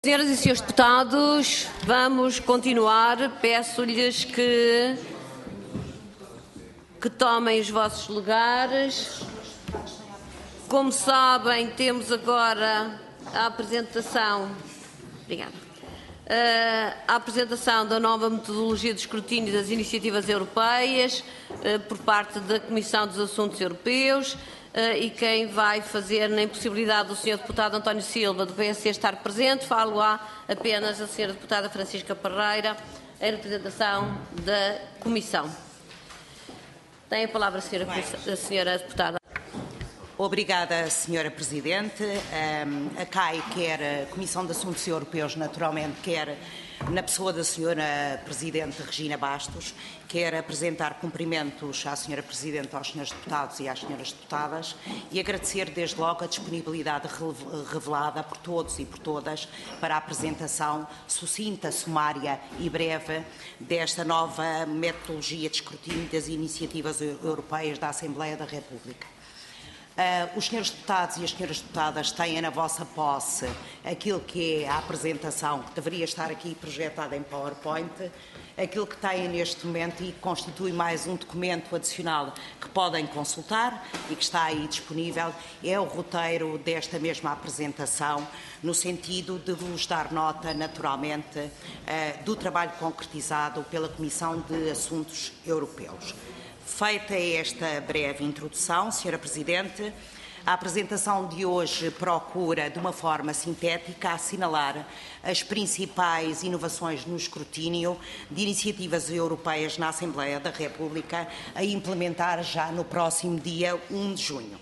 Senhoras e senhores deputados, vamos continuar. Peço-lhes que tomem os vossos lugares. Como sabem, temos agora a apresentação. Obrigada. A apresentação da nova metodologia de escrutínio das iniciativas europeias por parte da Comissão dos Assuntos Europeus. E quem vai fazer, na impossibilidade do Sr. Deputado António Silva, do PSD, estar presente, falo-á apenas a Sra. Deputada Francisca Parreira, em representação da Comissão. Tem a palavra a Sra. Deputada. Obrigada, Sra. Presidente. A CAI, quer a Comissão de Assuntos Europeus, naturalmente, quer na pessoa da Sra. Presidente Regina Bastos, quer apresentar cumprimentos à Sra. Presidente, aos Srs. Deputados e às Sras. Deputadas e agradecer desde logo a disponibilidade revelada por todos e por todas para a apresentação sucinta, sumária e breve desta nova metodologia de escrutínio das iniciativas europeias da Assembleia da República. Os senhores deputados e as senhoras deputadas têm na vossa posse aquilo que é a apresentação, que deveria estar aqui projetada em PowerPoint, aquilo que têm neste momento e que constitui mais um documento adicional que podem consultar e que está aí disponível, é o roteiro desta mesma apresentação, no sentido de vos dar nota, naturalmente, do trabalho concretizado pela Comissão de Assuntos Europeus. Feita esta breve introdução, Sra. Presidente, a apresentação de hoje procura, de uma forma sintética, assinalar as principais inovações no escrutínio de iniciativas europeias na Assembleia da República a implementar já no próximo dia 1 de junho.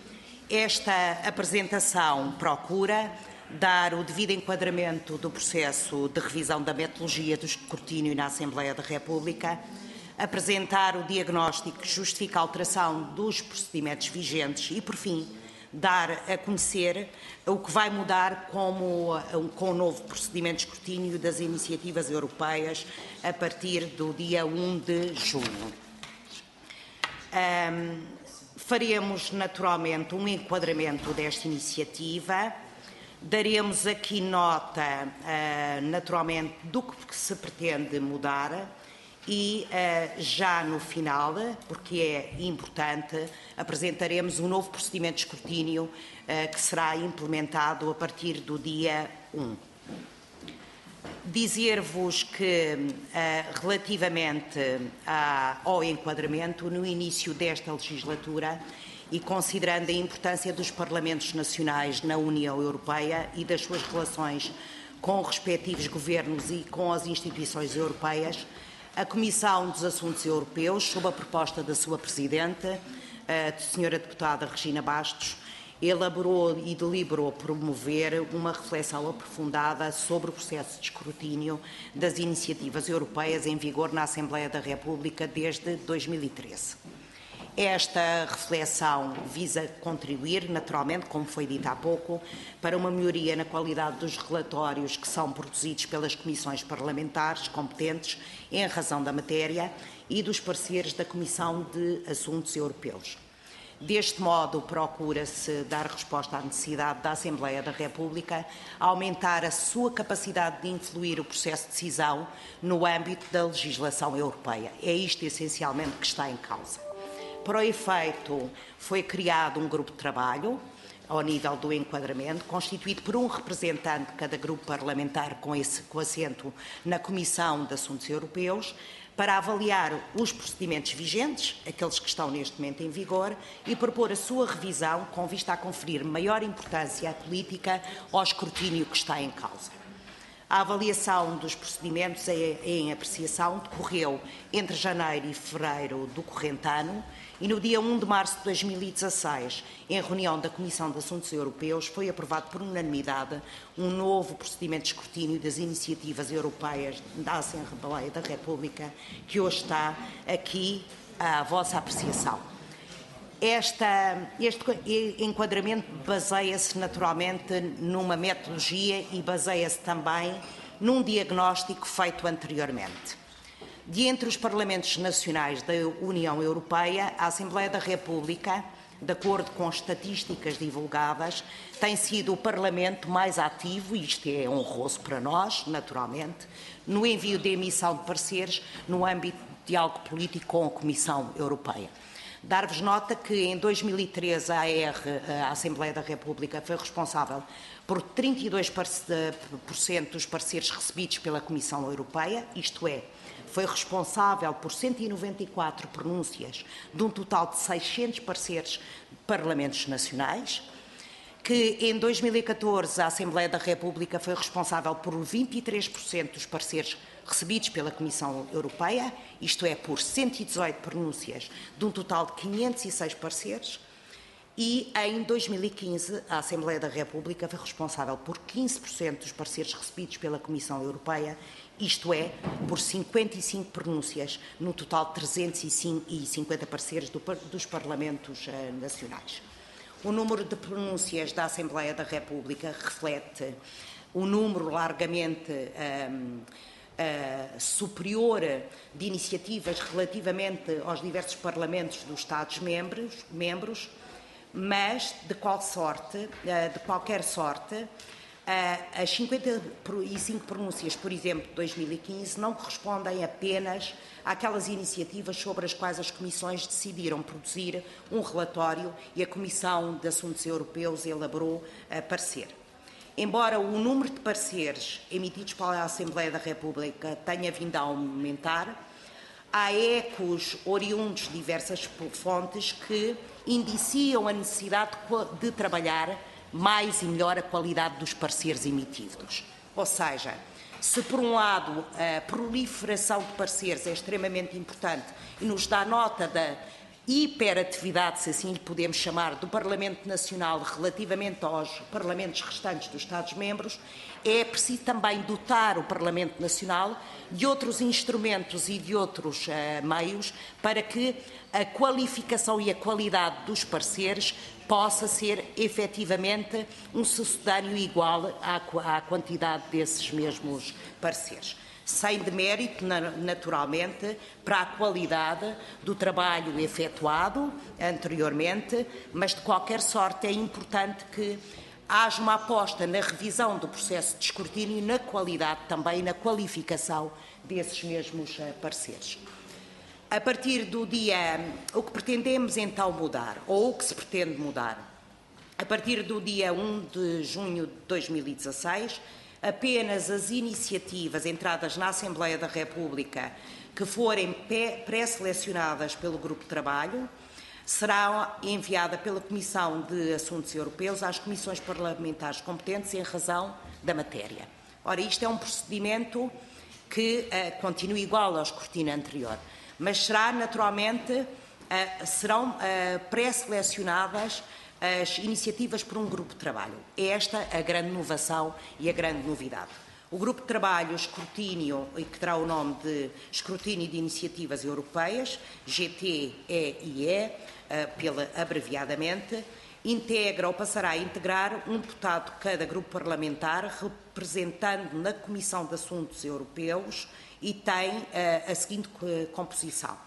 Esta apresentação procura dar o devido enquadramento do processo de revisão da metodologia do escrutínio na Assembleia da República, apresentar o diagnóstico que justifica a alteração dos procedimentos vigentes e, por fim, dar a conhecer o que vai mudar com o novo procedimento de escrutínio das iniciativas europeias a partir do dia 1 de junho. Faremos, naturalmente, um enquadramento desta iniciativa. Daremos aqui nota, naturalmente, do que se pretende mudar. E já no final, porque é importante, apresentaremos um novo procedimento de escrutínio que será implementado a partir do dia 1. Dizer-vos que, relativamente ao enquadramento, no início desta legislatura, e considerando a importância dos Parlamentos Nacionais na União Europeia e das suas relações com os respectivos governos e com as instituições europeias, a Comissão dos Assuntos Europeus, sob a proposta da sua Presidente, a Sra. Deputada Regina Bastos, elaborou e deliberou promover uma reflexão aprofundada sobre o processo de escrutínio das iniciativas europeias em vigor na Assembleia da República desde 2013. Esta reflexão visa contribuir, naturalmente, como foi dito há pouco, para uma melhoria na qualidade dos relatórios que são produzidos pelas comissões parlamentares competentes em razão da matéria e dos pareceres da Comissão de Assuntos Europeus. Deste modo, procura-se dar resposta à necessidade da Assembleia da República aumentar a sua capacidade de influir o processo de decisão no âmbito da legislação europeia. É isto, essencialmente, que está em causa. Para o efeito, foi criado um grupo de trabalho, ao nível do enquadramento, constituído por um representante de cada grupo parlamentar com assento na Comissão de Assuntos Europeus, para avaliar os procedimentos vigentes, aqueles que estão neste momento em vigor, e propor a sua revisão com vista a conferir maior importância política ao escrutínio que está em causa. A avaliação dos procedimentos em apreciação decorreu entre janeiro e fevereiro do corrente ano e no dia 1 de março de 2016, em reunião da Comissão de Assuntos Europeus, foi aprovado por unanimidade um novo procedimento de escrutínio das iniciativas europeias da Assembleia da República, que hoje está aqui à vossa apreciação. Este enquadramento baseia-se naturalmente numa metodologia e baseia-se também num diagnóstico feito anteriormente. De entre os Parlamentos Nacionais da União Europeia, a Assembleia da República de acordo com estatísticas divulgadas, tem sido o Parlamento mais ativo, e isto é honroso para nós, naturalmente, no envio de emissão de pareceres no âmbito de diálogo político com a Comissão Europeia. Dar-vos nota que em 2013 a Assembleia da República foi responsável por 32% dos pareceres recebidos pela Comissão Europeia, isto é, foi responsável por 194 pronúncias de um total de 600 pareceres de parlamentos nacionais, que em 2014 a Assembleia da República foi responsável por 23% dos pareceres recebidos pela Comissão Europeia, isto é, por 118 pronúncias de um total de 506 pareceres, e em 2015 a Assembleia da República foi responsável por 15% dos pareceres recebidos pela Comissão Europeia, isto é, por 55 pronúncias, no total de 350 pareceres dos Parlamentos nacionais. O número de pronúncias da Assembleia da República reflete um número largamente superior de iniciativas relativamente aos diversos parlamentos dos Estados-membros, mas, de qualquer sorte, as 55 pronúncias, por exemplo, de 2015, não correspondem apenas àquelas iniciativas sobre as quais as comissões decidiram produzir um relatório e a Comissão de Assuntos Europeus elaborou parecer. Embora o número de pareceres emitidos pela Assembleia da República tenha vindo a aumentar, há ecos oriundos de diversas fontes que indiciam a necessidade de trabalhar mais e melhor a qualidade dos pareceres emitidos. Ou seja, se por um lado a proliferação de pareceres é extremamente importante e nos dá nota da hiperatividade, se assim lhe podemos chamar, do Parlamento Nacional relativamente aos parlamentos restantes dos Estados-membros, é preciso também dotar o Parlamento Nacional de outros instrumentos e de outros meios para que a qualificação e a qualidade dos pareceres possa ser efetivamente um sucedâneo igual à quantidade desses mesmos pareceres. Sem demérito, naturalmente, para a qualidade do trabalho efetuado anteriormente, mas de qualquer sorte é importante que haja uma aposta na revisão do processo de escrutínio e na qualidade também, na qualificação desses mesmos pareceres. A partir do dia, o que pretendemos então mudar, ou o que se pretende mudar, a partir do dia 1 de junho de 2016, apenas as iniciativas entradas na Assembleia da República que forem pré-selecionadas pelo Grupo de Trabalho serão enviadas pela Comissão de Assuntos Europeus às comissões parlamentares competentes em razão da matéria. Ora, isto é um procedimento que continua igual ao escrutínio anterior, mas será naturalmente, serão pré-selecionadas as iniciativas por um grupo de trabalho. É esta a grande inovação e a grande novidade. O grupo de trabalho, escrutínio, e que terá o nome de Escrutínio de Iniciativas Europeias, GTEIE, abreviadamente, integra ou passará a integrar um deputado de cada grupo parlamentar, representando na Comissão de Assuntos Europeus, e tem a seguinte composição.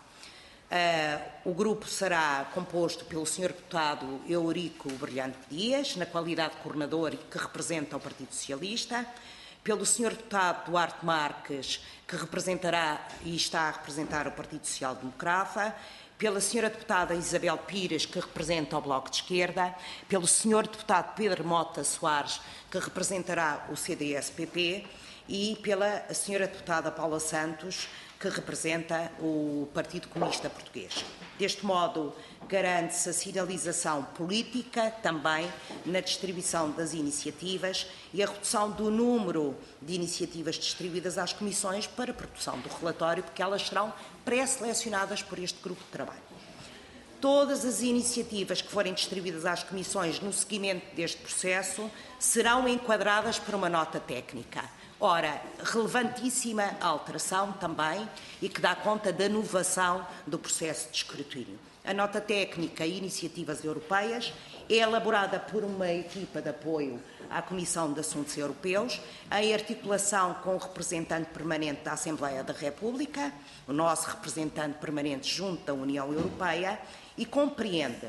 O grupo será composto pelo Sr. Deputado Eurico Brilhante Dias, na qualidade de coordenador e que representa o Partido Socialista, pelo Sr. Deputado Duarte Marques, que representará e está a representar o Partido Social Democrata, pela Sra. Deputada Isabel Pires, que representa o Bloco de Esquerda, pelo Sr. Deputado Pedro Mota Soares, que representará o CDS-PP, e pela Sra. Deputada Paula Santos, que representa o Partido Comunista Português. Deste modo, garante-se a sinalização política também na distribuição das iniciativas e a redução do número de iniciativas distribuídas às comissões para a produção do relatório, porque elas serão pré-selecionadas por este grupo de trabalho. Todas as iniciativas que forem distribuídas às comissões no seguimento deste processo serão enquadradas por uma nota técnica. Ora, relevantíssima alteração também e que dá conta da inovação do processo de escrutínio. A nota técnica Iniciativas Europeias é elaborada por uma equipa de apoio à Comissão de Assuntos Europeus, em articulação com o representante permanente da Assembleia da República, o nosso representante permanente junto da União Europeia, e compreende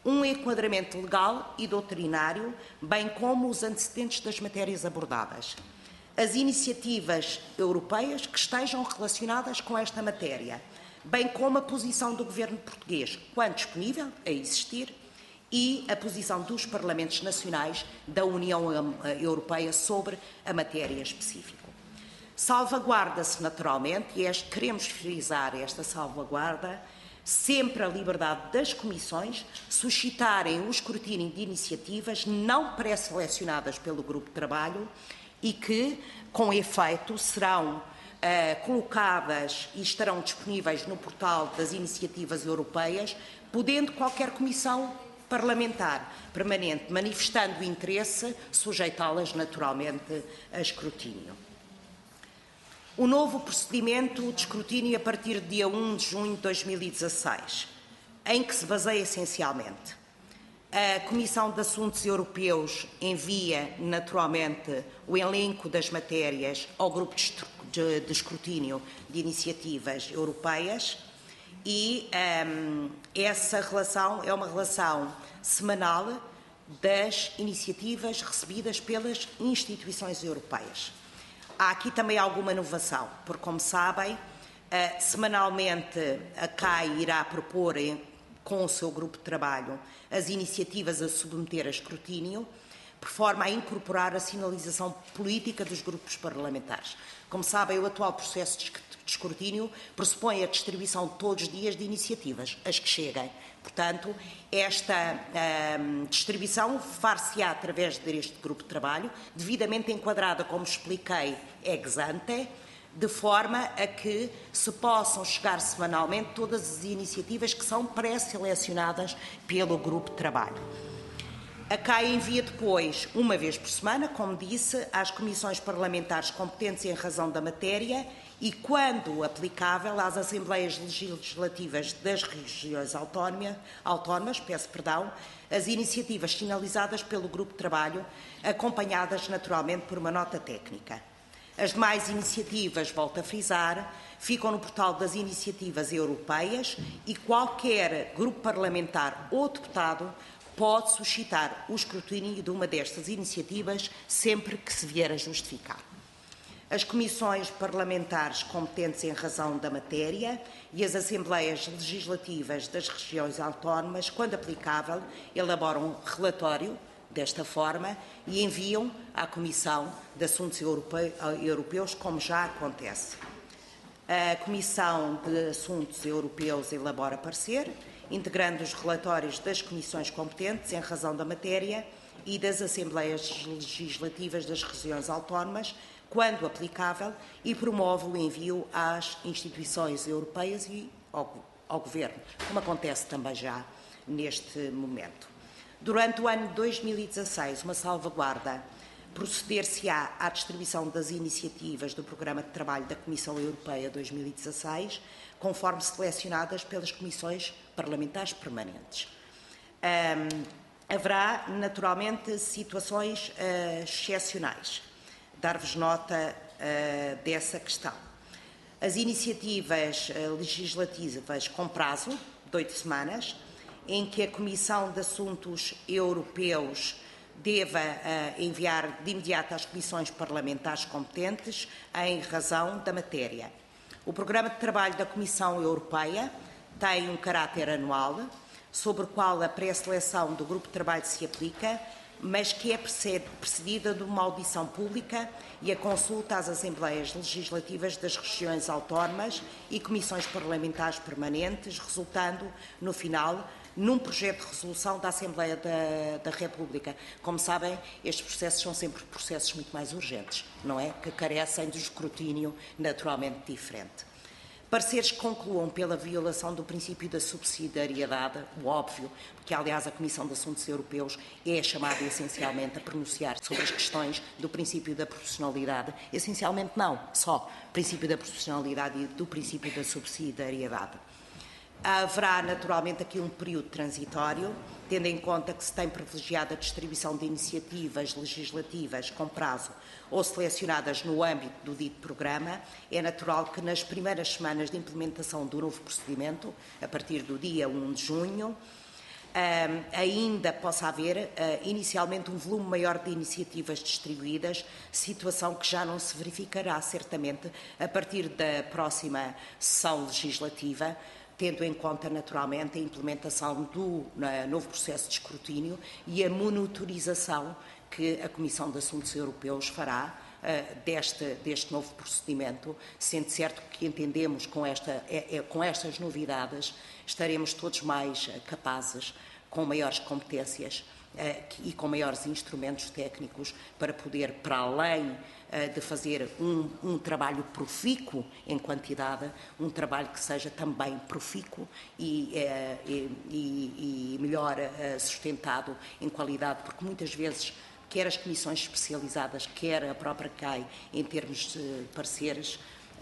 um enquadramento legal e doutrinário, bem como os antecedentes das matérias abordadas. As iniciativas europeias que estejam relacionadas com esta matéria, bem como a posição do Governo português, quando disponível, a existir, e a posição dos Parlamentos Nacionais da União Europeia sobre a matéria específica. Salvaguarda-se naturalmente, e queremos frisar esta salvaguarda, sempre a liberdade das comissões suscitarem o escrutínio de iniciativas não pré-selecionadas pelo grupo de trabalho e que, com efeito, serão colocadas e estarão disponíveis no portal das iniciativas europeias, podendo qualquer comissão parlamentar permanente, manifestando interesse, sujeitá-las naturalmente a escrutínio. O novo procedimento de escrutínio a partir de dia 1 de junho de 2016, em que se baseia essencialmente. A Comissão de Assuntos Europeus envia naturalmente o elenco das matérias ao grupo de escrutínio de iniciativas europeias e essa relação é uma relação semanal das iniciativas recebidas pelas instituições europeias. Há aqui também alguma inovação, porque, como sabem, semanalmente a CAI irá propor, com o seu grupo de trabalho, as iniciativas a submeter a escrutínio, por forma a incorporar a sinalização política dos grupos parlamentares. Como sabem, o atual processo de escrutínio pressupõe a distribuição todos os dias de iniciativas, as que cheguem. Portanto, esta distribuição far-se-á através deste grupo de trabalho, devidamente enquadrada, como expliquei, ex ante, de forma a que se possam chegar semanalmente todas as iniciativas que são pré-selecionadas pelo grupo de trabalho. A CAI envia depois, uma vez por semana, como disse, às comissões parlamentares competentes em razão da matéria e, quando aplicável, às Assembleias Legislativas das regiões autónomas, as iniciativas sinalizadas pelo grupo de trabalho, acompanhadas naturalmente por uma nota técnica. As demais iniciativas, volto a frisar, ficam no portal das iniciativas europeias e qualquer grupo parlamentar ou deputado pode suscitar o escrutínio de uma destas iniciativas sempre que se vier a justificar. As comissões parlamentares competentes em razão da matéria e as Assembleias Legislativas das regiões autónomas, quando aplicável, elaboram um relatório desta forma e enviam à Comissão de Assuntos Europeus, como já acontece. A Comissão de Assuntos Europeus elabora parecer, integrando os relatórios das comissões competentes em razão da matéria e das Assembleias Legislativas das regiões autónomas, quando aplicável, e promove o envio às instituições europeias e ao Governo, como acontece também já neste momento. Durante o ano de 2016, uma salvaguarda proceder-se-á à distribuição das iniciativas do Programa de Trabalho da Comissão Europeia 2016, conforme selecionadas pelas comissões parlamentares permanentes. Haverá, naturalmente, situações excepcionais. Dar-vos nota dessa questão. As iniciativas legislativas com prazo de 8 semanas, em que a Comissão de Assuntos Europeus deva enviar de imediato às comissões parlamentares competentes em razão da matéria. O Programa de Trabalho da Comissão Europeia tem um caráter anual, sobre o qual a pré-seleção do grupo de trabalho se aplica, mas que é precedida de uma audição pública e a consulta às Assembleias Legislativas das regiões autónomas e comissões parlamentares permanentes, resultando, no final, num projeto de resolução da Assembleia da República. Como sabem, estes processos são sempre processos muito mais urgentes, não é? Que carecem de escrutínio naturalmente diferente. Pareceres que concluam pela violação do princípio da subsidiariedade, o óbvio, porque, aliás, a Comissão de Assuntos Europeus é chamada essencialmente a pronunciar sobre as questões do princípio da proporcionalidade. Essencialmente não, só princípio da proporcionalidade e do princípio da subsidiariedade. Haverá, naturalmente, aqui um período transitório, tendo em conta que se tem privilegiado a distribuição de iniciativas legislativas com prazo ou selecionadas no âmbito do dito programa. É natural que nas primeiras semanas de implementação do novo procedimento, a partir do dia 1 de junho, ainda possa haver inicialmente um volume maior de iniciativas distribuídas, situação que já não se verificará certamente a partir da próxima sessão legislativa, tendo em conta naturalmente a implementação do novo processo de escrutínio e a monitorização que a Comissão de Assuntos Europeus fará deste novo procedimento, sendo certo que entendemos com estas novidades estaremos todos mais capazes, com maiores competências e com maiores instrumentos técnicos para poder, para além de fazer um trabalho profícuo em quantidade, um trabalho que seja também profícuo e melhor sustentado em qualidade, porque muitas vezes quer as comissões especializadas, quer a própria CAI, em termos de pareceres,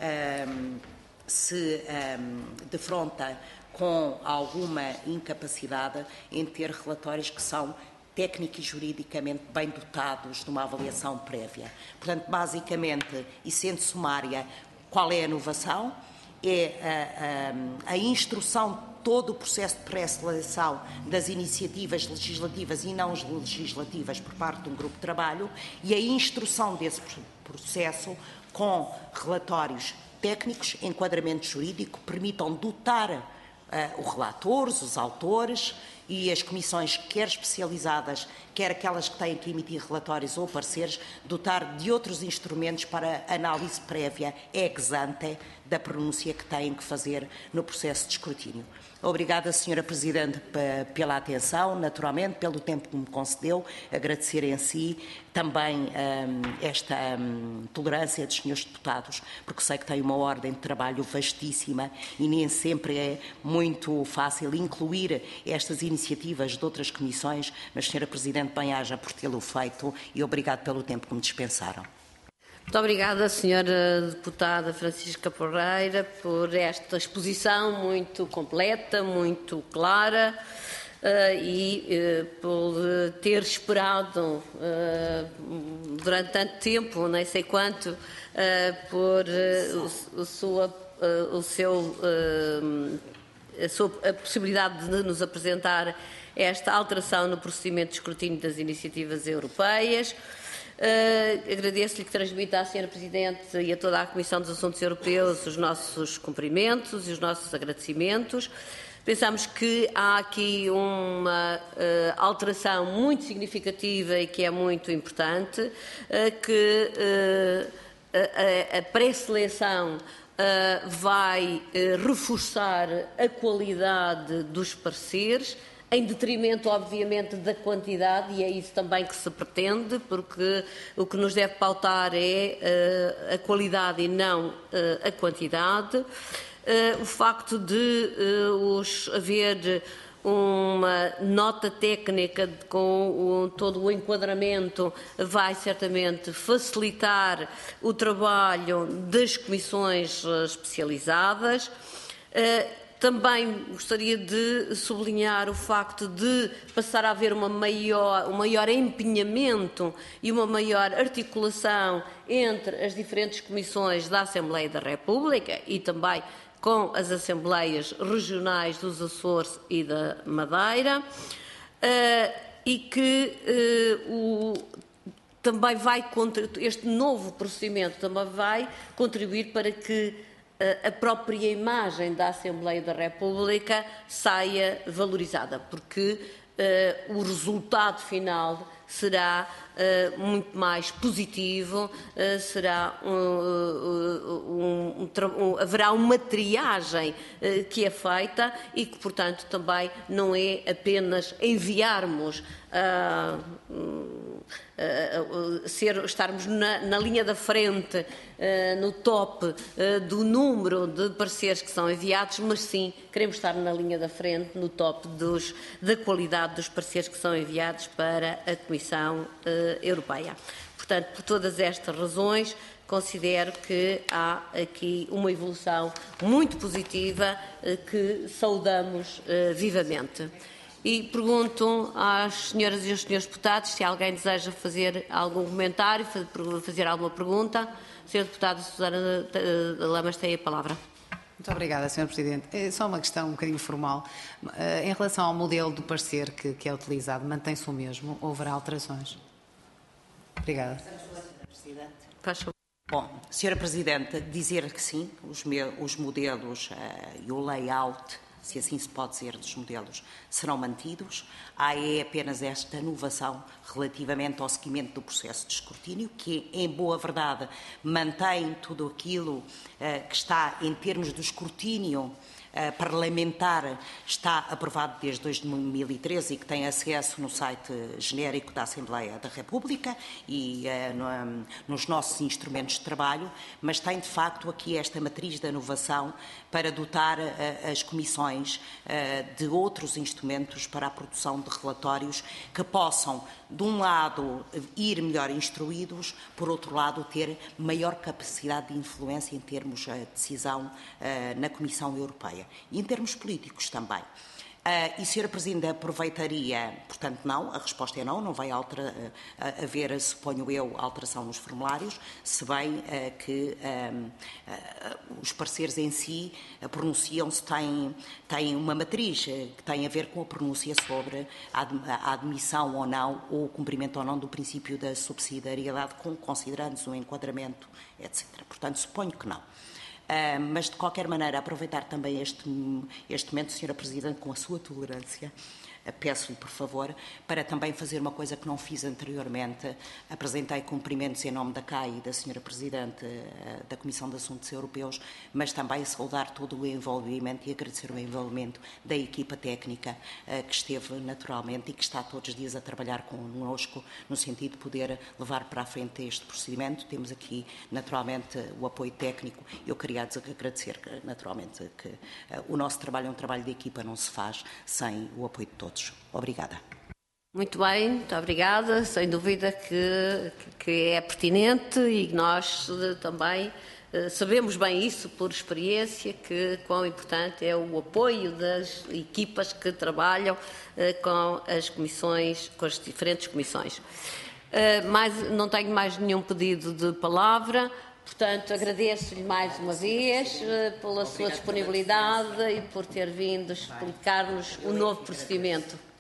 se defronta com alguma incapacidade em ter relatórios que são técnico e juridicamente bem dotados de uma avaliação prévia. Portanto, basicamente, e sendo sumária, qual é a inovação? É a instrução, todo o processo de pré-seleção das iniciativas legislativas e não legislativas por parte de um grupo de trabalho e a instrução desse processo com relatórios técnicos, enquadramento jurídico, permitam dotar os relatores, os autores e as comissões, quer especializadas, quer aquelas que têm que emitir relatórios ou pareceres, dotar de outros instrumentos para análise prévia ex ante da pronúncia que têm que fazer no processo de escrutínio. Obrigada, Sra. Presidente, pela atenção, naturalmente, pelo tempo que me concedeu, agradecer em si também esta tolerância dos senhores deputados, porque sei que tem uma ordem de trabalho vastíssima e nem sempre é muito fácil incluir estas iniciativas de outras comissões, mas, Sra. Presidente, bem-haja por tê-lo feito e obrigado pelo tempo que me dispensaram. Muito obrigada, Sra. Deputada Francisca Porreira, por esta exposição muito completa, muito clara e por ter esperado durante tanto tempo, nem sei quanto, por a possibilidade de nos apresentar esta alteração no procedimento de escrutínio das iniciativas europeias. Agradeço-lhe que transmita à Sra. Presidente e a toda a Comissão dos Assuntos Europeus os nossos cumprimentos e os nossos agradecimentos. Pensamos que há aqui uma alteração muito significativa e que é muito importante, que a pré-seleção vai reforçar a qualidade dos pareceres, em detrimento, obviamente, da quantidade, e é isso também que se pretende, porque o que nos deve pautar é a qualidade e não a quantidade. O facto de haver uma nota técnica com todo o enquadramento vai certamente facilitar o trabalho das comissões especializadas. Também gostaria de sublinhar o facto de passar a haver um maior empenhamento e uma maior articulação entre as diferentes comissões da Assembleia da República e também com as Assembleias Regionais dos Açores e da Madeira, e que também este novo procedimento também vai contribuir para que a própria imagem da Assembleia da República saia valorizada, porque o resultado final será muito mais positivo, haverá uma triagem que é feita e que, portanto, também não é apenas enviarmos estarmos na linha da frente, no top do número de pareceres que são enviados, mas sim queremos estar na linha da frente, no top da qualidade dos pareceres que são enviados para a Comissão Europeia. Portanto, por todas estas razões, considero que há aqui uma evolução muito positiva que saudamos vivamente. E pergunto às senhoras e aos senhores deputados se alguém deseja fazer algum comentário, fazer alguma pergunta. Senhora deputada Susana Lamas tem a palavra. Muito obrigada, Sr. Presidente. É só uma questão um bocadinho formal. Em relação ao modelo do parecer que é utilizado, mantém-se o mesmo ou haverá alterações? Obrigada. Bom, Sra. Presidente, dizer que sim, os modelos e o layout, se assim se pode dizer, dos modelos serão mantidos. Há apenas esta inovação relativamente ao seguimento do processo de escrutínio, que, em boa verdade, mantém tudo aquilo que está em termos do escrutínio parlamentar, está aprovado desde 2013 e que tem acesso no site genérico da Assembleia da República e nos nossos instrumentos de trabalho, mas tem de facto aqui esta matriz da inovação para dotar as comissões de outros instrumentos para a produção de relatórios que possam, de um lado, ir melhor instruídos, por outro lado, ter maior capacidade de influência em termos de decisão na Comissão Europeia. E em termos políticos também. E, Sra. Presidente, aproveitaria, portanto, não, a resposta é não, não vai haver, suponho eu, alteração nos formulários, se bem que os pareceres em si pronunciam-se, têm uma matriz que tem a ver com a pronúncia sobre a admissão ou não, ou o cumprimento ou não do princípio da subsidiariedade, considerando-se um enquadramento, etc. Portanto, suponho que não. Mas, de qualquer maneira, aproveitar também este momento, Sra. Presidente, com a sua tolerância, peço-lhe, por favor, para também fazer uma coisa que não fiz anteriormente. Apresentei cumprimentos em nome da CAI e da Sra. Presidente da Comissão de Assuntos Europeus, mas também saudar todo o envolvimento e agradecer o envolvimento da equipa técnica que esteve naturalmente e que está todos os dias a trabalhar connosco no sentido de poder levar para a frente este procedimento. Temos aqui, naturalmente, o apoio técnico. Eu queria agradecer, naturalmente, que o nosso trabalho é um trabalho de equipa, não se faz sem o apoio de todos. Obrigada. Muito bem, muito obrigada. Sem dúvida que é pertinente e nós também sabemos bem isso por experiência, que quão importante é o apoio das equipas que trabalham com as comissões, com as diferentes comissões. Não tenho mais nenhum pedido de palavra. Portanto, agradeço-lhe mais uma vez pela sua disponibilidade e por ter vindo explicar-nos o novo procedimento.